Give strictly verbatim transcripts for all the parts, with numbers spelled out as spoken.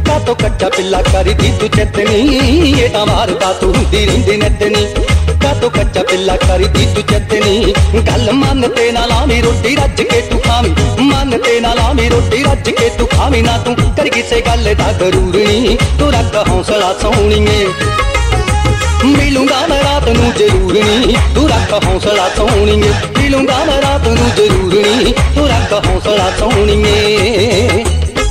का तो कच्चा पिल्ला करी दी तू चेतनी ये तां मारदा तू हुंदी रहिंदी नतनी का तो कच्चा पिल्ला करी दी तू चेतनी गल मन ते ना लावी रोटी रज के तू खावी मन ते ना लावी रोटी रज के तू खावी ना तू कर किसे गल दा गरूर नी तू रख हौसला सोहणीए मिलूंगा मैं रात नू जरूर नी तू रख हौसला सोहणीए मिलूंगा मैं रात नू जरूर नी तू रख हौसला सोहणीए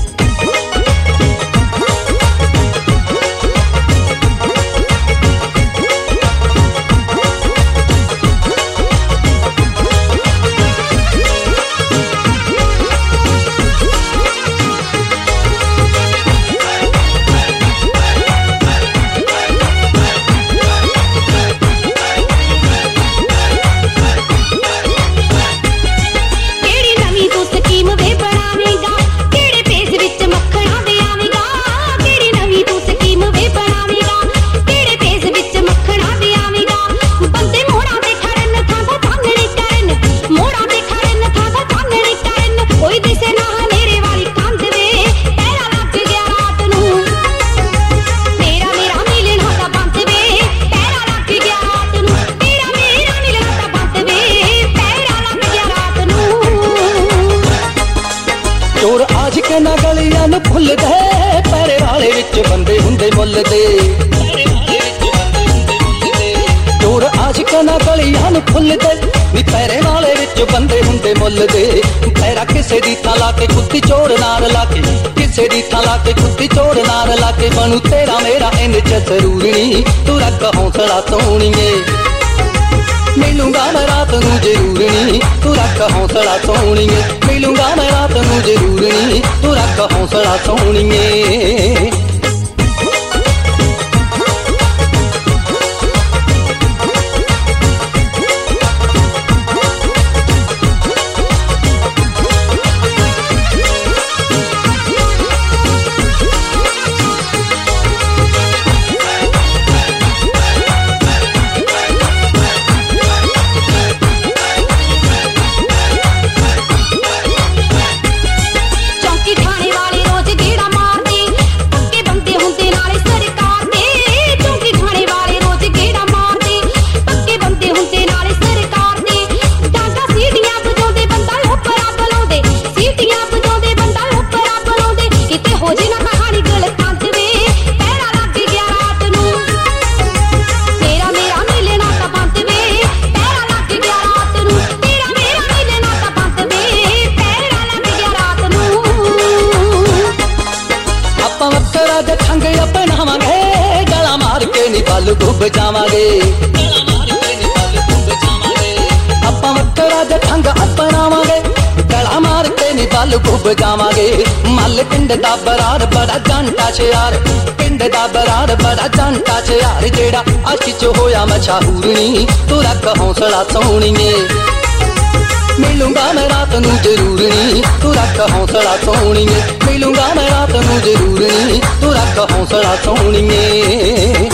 ना गलियां नू भुल दे पैरे वाले विच बंदे हुंदे मुल दे चोर आशिक ना गलियां नू भुल दे नी पैरे वाले विच बंदे हुंदे मुल दे पैरा किसे दी थां ला के कुत्ती चोर नाल ला के किसे दी थां ला के कुत्ती चोर नाल ला के बनू तेरा मेरा इन च जरूर नी तू रख हौसला सोहणीए मिलूंगा मैं रात नू जरूर नी तू रख हौसला सोहणीए मिलूंगा मैं रात नू जरूर नी तू रख हौसला सोहणीए डुब जावांगे आपां वक्करा दा ठंग अपनावांगे गला मार के नी बल डुब जावांगे मल पिंड दा बरार बड़ा जानता शयार पिंड दा बरार बड़ा जानता शयार जेड़ा अच च होया मशहूर नी तू रख हौसला सोहणीए मिलूंगा मैं रात नू जरूर नी तू रख हौसला सोहणीए मिलूंगा मैं रात नू जरूर नी तू रख हौसला सोहणीए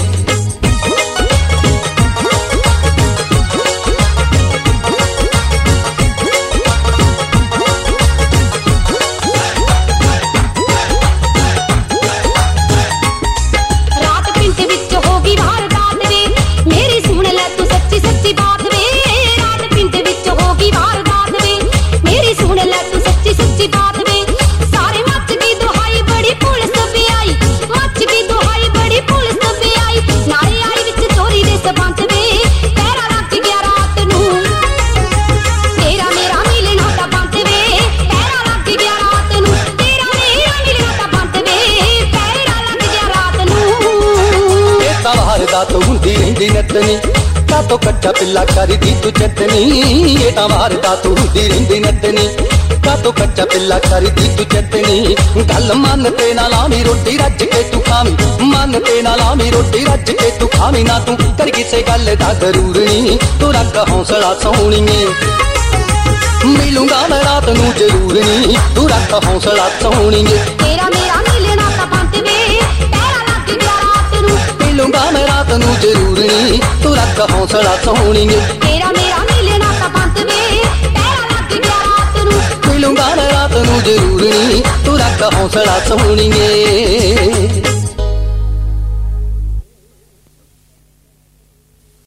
तो हुंदी रहिंदी नतनी का तो कच्चा पिल्ला करी दी तू चेतनी ये तां मारदा तू हुंदी रहिंदी नतनी का तो कच्चा पिल्ला करी दी तू चेतनी गल मन ते ना लावी रोटी रज के तू खावी मन ते ना लावी रोटी रज के तू खावी ना तू कर किसे गल दा गरूर नी तू रख हौसला सोहणीए मिलूंगा मैं रात नू जरूर नी तू रख हौसला सोहणीए तेरा मेरा मिलना ता बंद वे तेरा लग गया रात नू मिलूंगा मैं रात नू जरूर नी तू रख हौसला सोहणीए तेरा मेरा मिलना ता बंद वे तेरा लग गया रात नू मिलूंगा मैं रात नू जरूर नी तू रख हौसला सोहणीए।